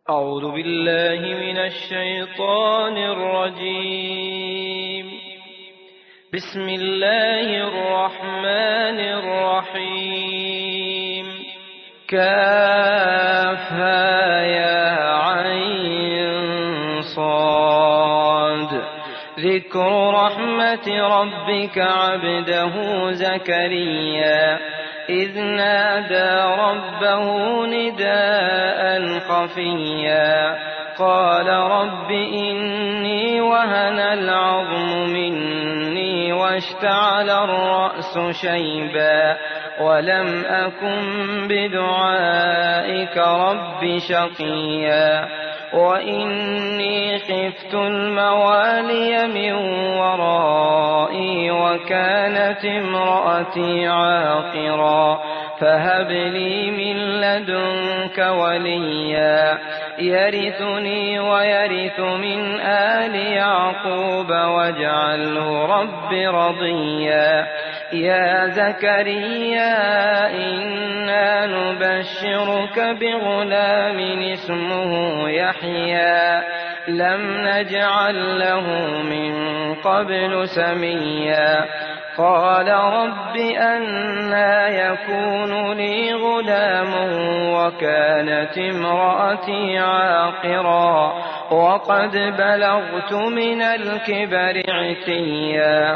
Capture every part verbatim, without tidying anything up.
أعوذ بالله من الشيطان الرجيم. بسم الله الرحمن الرحيم. كافها يا عين صاد. ذكر رحمة ربك عبده زكريا إذ نادى ربه نداء خفيا قال رب إني وهن العظم مني واشتعل الرأس شيبا ولم أكن بدعائك رب شقيا وإني خفت الموالي من ورائي وكانت امرأتي عاقرا فهب لي من لدنك وليا يرثني ويرث من آل يعقوب واجعله رب رضيا. يا زكريا إنا نبشرك بغلام اسمه يحيى لم نجعل له من قبل سميا قال رب أنى يكون لي غلام وكانت امرأتي عاقرا وقد بلغت من الكبر عتيا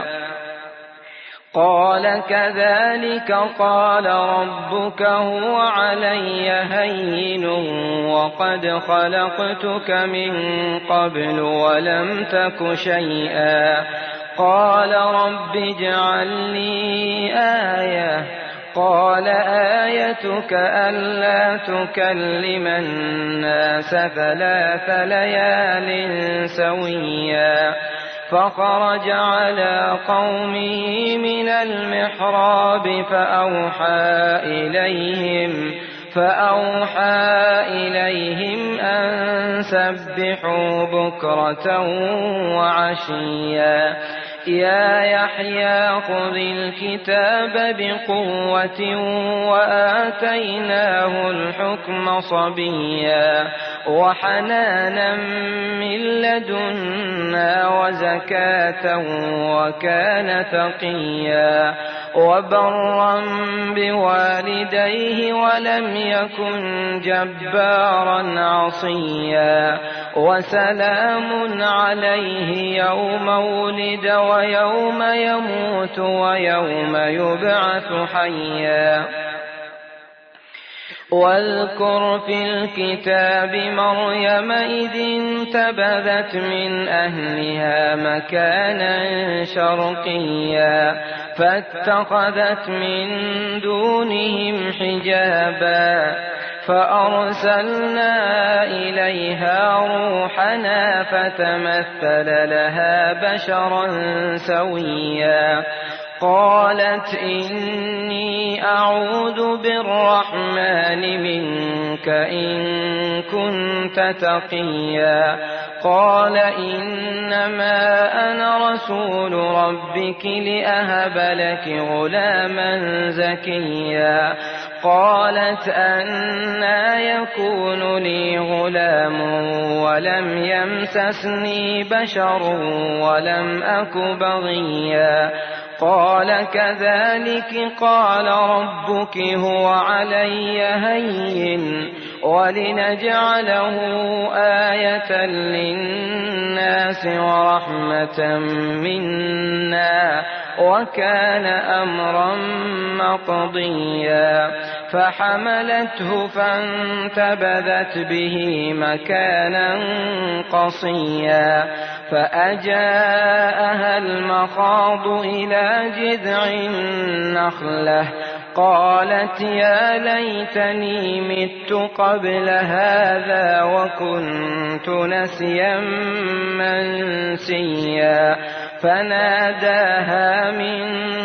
قال كذلك قال ربك هو علي هين وقد خلقتك من قبل ولم تك شيئا قال رب اجعل لي آية قال آيتك ألا تكلم الناس ثلاث ليال سويا فخرج على قومه من المحراب فأوحى إليهم فأوحى إليهم أن سبحوا بكرة وعشيا يا يحيى خذ الكتاب بقوة وآتيناه الحكم صبيا وحنانا من لدنا وزكاة وكان تقيا وبرا بوالديه ولم يكن جبارا عصيا وسلام عليه يوم ولد ويوم يموت ويوم يبعث حيا واذكر في الكتاب مريم إذ انتبذت من أهلها مكانا شرقيا فاتخذت من دونهم حجابا فأرسلنا إليها روحنا فتمثل لها بشرا سويا قالت إني أعوذ بالرحمن منك إن كنت تقيا قال إنما أنا رسول ربك لأهب لك غلاما زكيا قالت أنى يكون لي غلام ولم يمسسني بشر ولم أك بغيا قال كذلك قال ربك هو علي هين ولنجعله آية للناس ورحمة منا وكان أمرا مقضيا فحملته فانتبذت به مكانا قصيا فأجاءها المخاض إلى جذع النخلة قالت يا ليتني مت قبل هذا وكنت نسيا منسيا فناداها من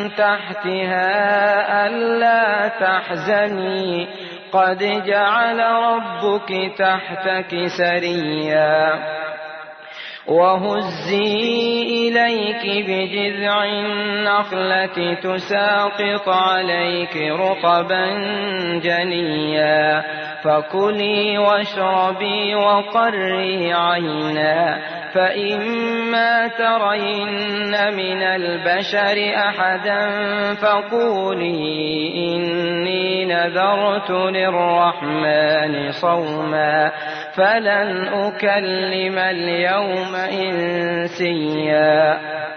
تحتها ألا تحزني قد جعل ربك تحتك سريا وهزي إليك بجذع النخلة تساقط عليك رطبا جنيا فكلي واشربي وقري عينا فإما ترين من البشر أحدا فقولي إني نذرت للرحمن صوما فلن أكلم اليوم إنسيا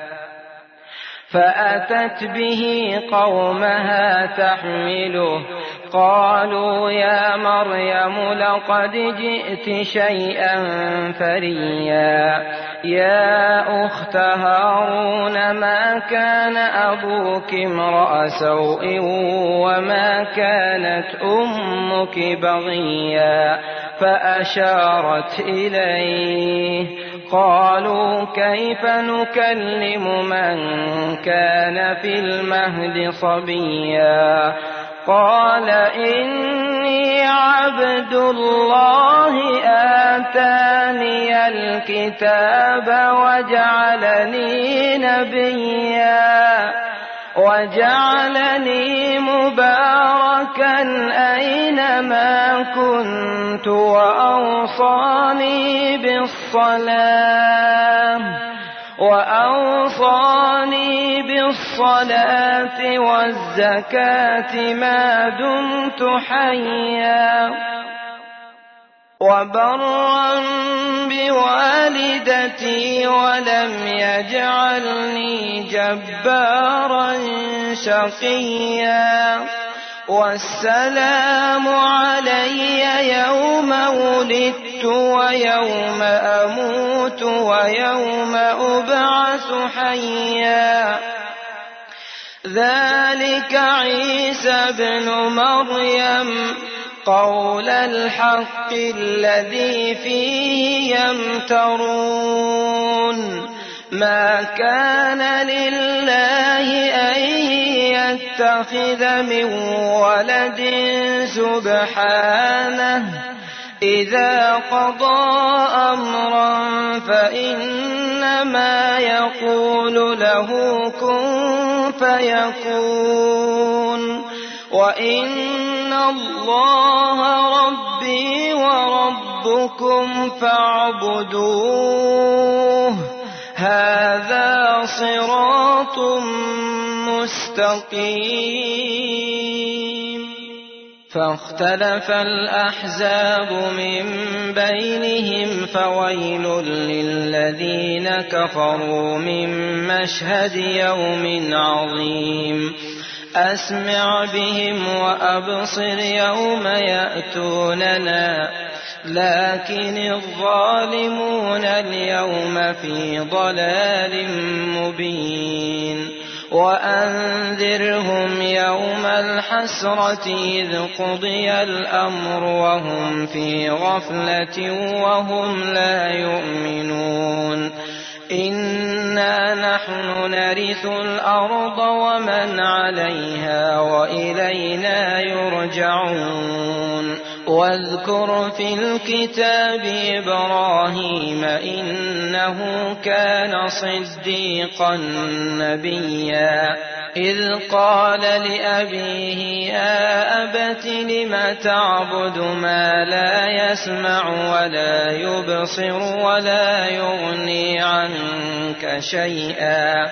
فأتت به قومها تحمله قالوا يا مريم لقد جئت شيئا فريا يا أخت هارون ما كان أبوك امرأ سوء وما كانت أمك بغيا فأشارت إليه قالوا كيف نكلم من كان في المهد صبيا قال إني عبد الله آتاني الكتاب وجعلني نبيا وجعلني مباركا أينما كنت وأوصاني بالصلاة وأوصاني بالصلاة والزكاة ما دمت حيا وبرا بوالدتي ولم يجعلني جبارا شقيا والسلام علي يوم ولدت ويوم أموت ويوم أبعث حيا ذلك عيسى بن مريم قول الحق الذي فيه يمترون ما كان لله أن يتخذ من ولد سبحانه إذا قضى أمرا فإنما يقول له كن فيكون وإن الله ربي وربكم فاعبدوه هذا صراط مستقيم فاختلف الأحزاب من بينهم فويل للذين كفروا من مشهد يوم عظيم أسمع بهم وأبصر يوم يأتوننا لكن الظالمون اليوم في ضلال مبين وأنذرهم يوم الحسرة إذ قضي الأمر وهم في غفلة وهم لا يؤمنون إنا نحن نرث الأرض ومن عليها وإلينا يرجعون واذكر في الكتاب إبراهيم إنه كان صديقا نبيا إذ قال لأبيه يا أبت لم تعبد ما لا يسمع ولا يبصر ولا يغني عنك شيئا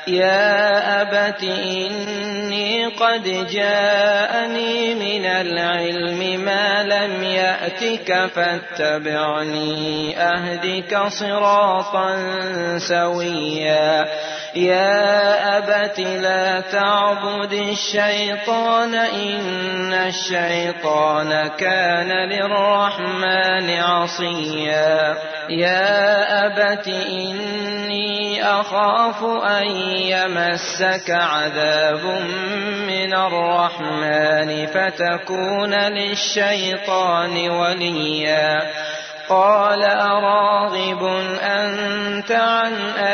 يا أبت إني قد جاءني من العلم ما لم يأتك فاتبعني أهدك صراطا سويا يا أبت لا تعبد الشيطان إن الشيطان كان للرحمن عصيا يا أبت إني أخاف أن يمسك عذاب من الرحمن فتكون للشيطان وليا قال أراغب أنت عن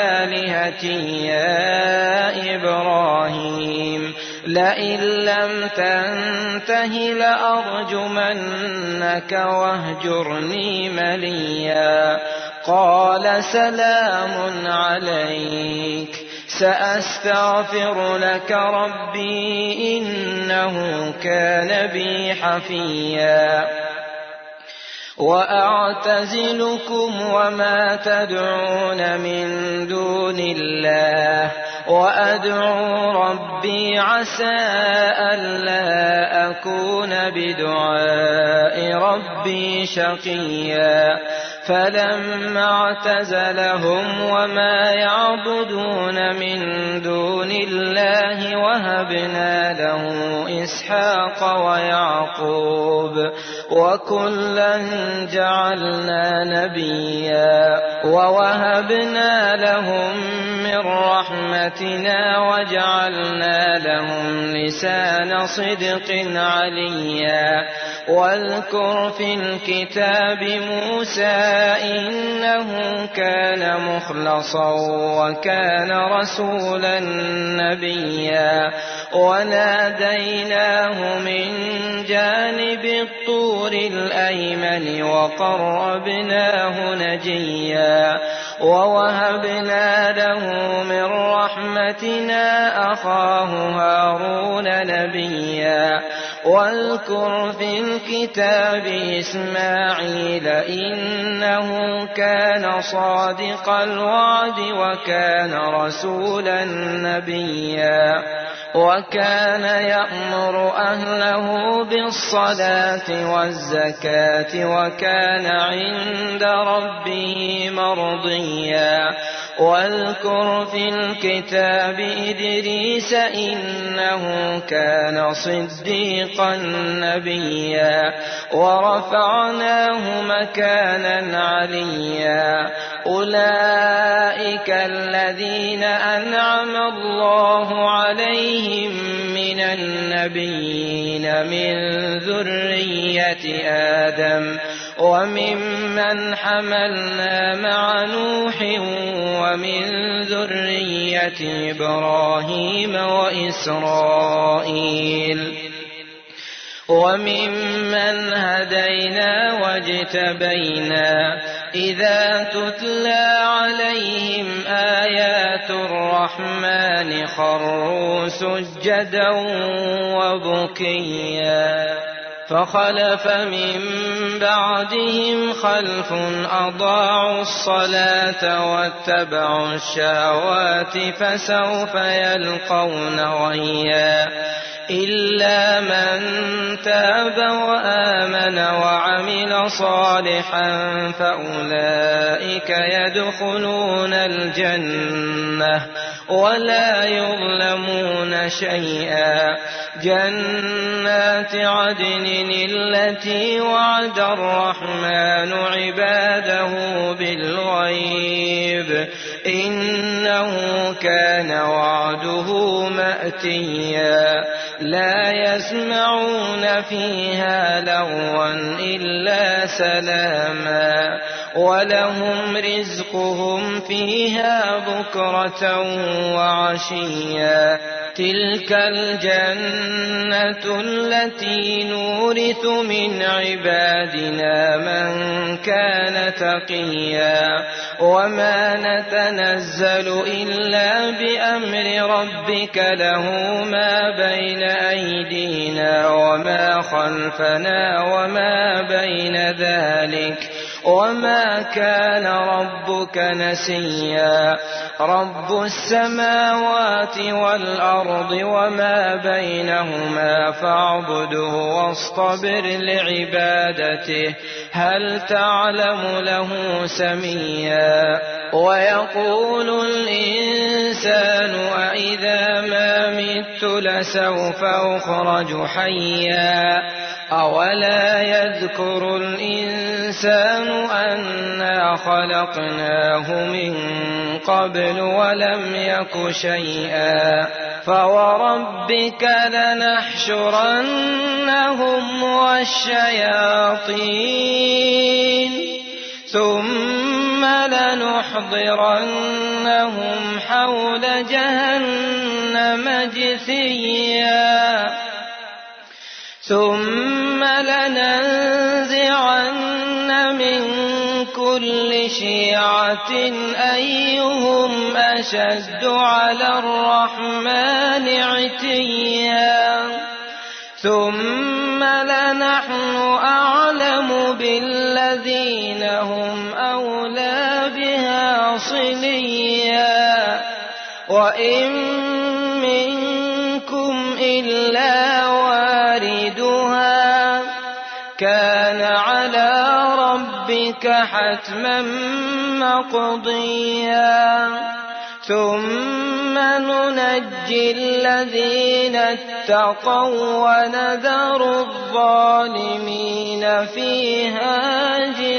آلهتي يا إبراهيم لئن لم تنته لأرجمنك واهجرني مليا قال سلام عليك سأستغفر لك ربي إنه كان بي حفيا وأعتزلكم وما تدعون من دون الله وأدعو ربي عسى ألا أكون بدعاء ربي شقيا فلما اعتزلهم وما يعبدون من دون الله وهبنا له إسحاق ويعقوب وكلا جعلنا نبيا ووهبنا لهم من رحمتنا وجعلنا لهم لسان صدق عليا واذكر في الكتاب موسى إنه كان مخلصا وكان رسولا نبيا وناديناه من جانب الطور الأيمن وقربناه نجيا ووهبنا له من رحمتنا أخاه هارون نبيا واذكر في الكتاب إسماعيل إنه كان صادق الوعد وكان رسولا نبيا وكان يأمر أهله بالصلاة والزكاة وكان عند ربه مرضيا واذكر في الكتاب إدريس إنه كان صديقا نبيا ورفعناه مكانا عليا أولئك الذين أنعم الله عليهم من النبيين من ذرية آدم وممن حملنا مع نوح ومن ذرية إبراهيم وإسرائيل وممن هدينا واجتبينا إذا تتلى عليهم آيات الرحمن خروا سجدا وبكيا فخلف من بعدهم خلف أضاعوا الصلاة واتبعوا الشهوات فسوف يلقون غيا إلا من تاب وآمن وعمل صالحا فأولئك يدخلون الجنة ولا يظلمون شيئا جنات عدن التي وعد الرحمن عباده بالغيب إنه كان وعده مأتيا لا يسمعون فيها لغوا إلا سلاما ولهم رزقهم فيها بكرة وعشيا تلك الجنة التي نورث من عبادنا من كان تقيا وما نتنزل إلا بأمر ربك له ما بين أيدينا وما خلفنا وما بين ذلك وما كان ربك نسيا رب السماوات والأرض وما بينهما فاعبده واصطبر لعبادته هل تعلم له سميا ويقول الإنسان أإذا ما مت لسوف أخرج حيا أولا يذكر الإنسان أنا خلقناه من قبل ولم يك شيئا فوربك لنحشرنهم والشياطين ثم لنحضرنهم حول جهنم جثيا ثم لننزعن من كل شيعة أيهم أشد على الرحمن عتيا ثم لنحن أعلم بالذين هم أولى بها صليا وإن منكم إلا واردها كان على ربك حتما مقضيا ثم ننجي الذين اتقوا ونذر الظالمين فيها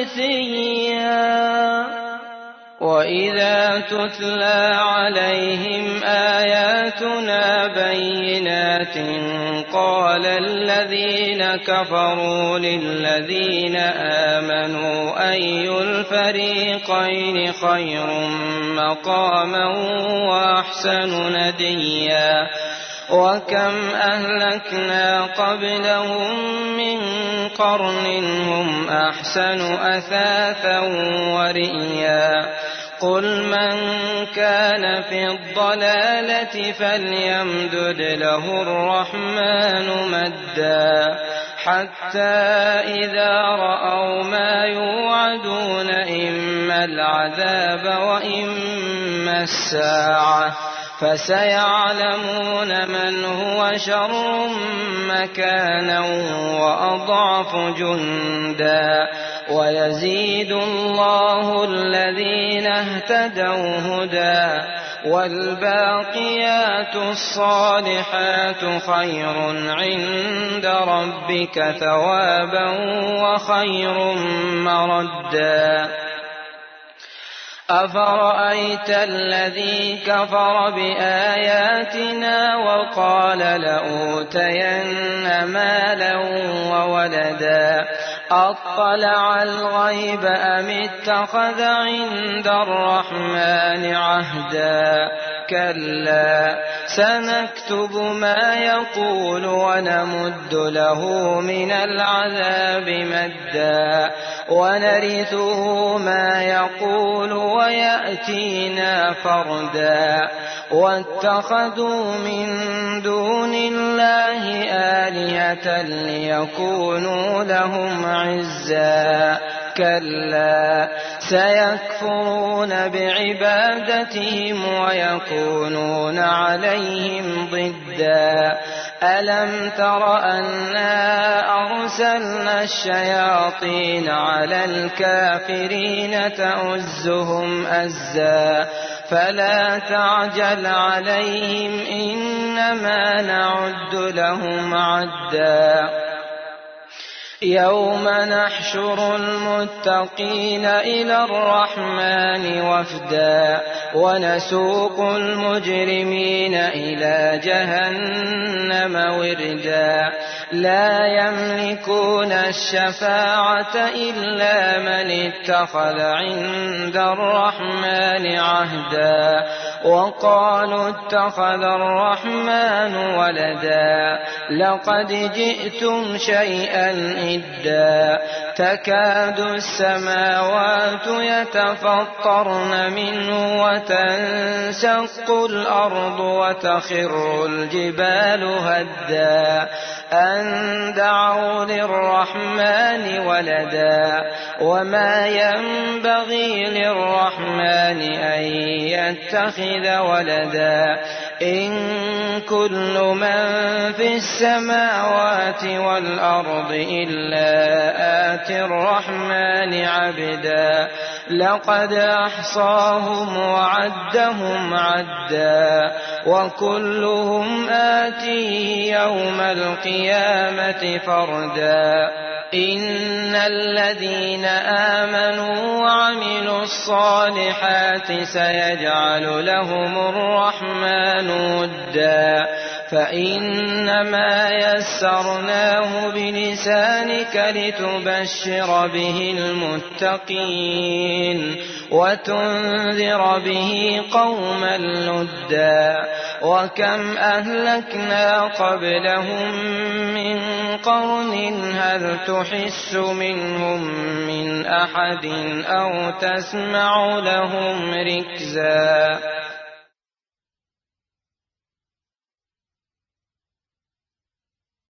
جثيا وإذا تتلى عليهم آياتنا بينات قال الذين كفروا للذين آمنوا أي الفريقين خير مقاما وأحسن نديا وكم أهلكنا قبلهم من قرن هم أحسن أثاثا ورئيا قل من كان في الضلالة فليمدد له الرحمن مدا حتى إذا رأوا ما يوعدون إما العذاب وإما الساعة فسيعلمون من هو شر مكانا وأضعف جندا ويزيد الله الذين اهتدوا هدى والباقيات الصالحات خير عند ربك ثوابا وخير مردا أفرأيت الذي كفر بآياتنا وقال لأوتين مالا وولدا أطلع الغيب أم اتخذ عند الرحمن عهدا كلا سنكتب ما يقول ونمد له من العذاب مدا ونرثه ما يقول ويأتينا فردا واتخذوا من دون الله آلهة ليكونوا لهم عزا كلا سيكفرون بعبادتهم ويكونون عليهم ضدا ألم تر أنا أرسلنا الشياطين على الكافرين تؤزهم أزا فلا تعجل عليهم إنما نعد لهم عدا يوم نحشر المتقين إلى الرحمن وفدا ونسوق المجرمين إلى جهنم وردا لا يملكون الشفاعة إلا من اتخذ عند الرحمن عهدا وقالوا اتخذ الرحمن ولدا لقد جئتم شيئا إدا تكاد السماوات يتفطرن منه وتنشق الأرض وتخر الجبال هدا أن دعوا للرحمن ولدا وما ينبغي للرحمن أن يتخذ ولدا إن كل من في السماوات والأرض إلا آتي الرحمن عبدا لقد أحصاهم وعدهم عدا وكلهم آتي يوم القيامة فردا إن الذين آمنوا وعملوا الصالحات سيجعل لهم الرحمن ودا فإنما يسرناه بلسانك لتبشر به المتقين وتنذر به قوما لدا وكم أهلكنا قبلهم من قرن هل تحس منهم من أحد أو تسمع لهم ركزا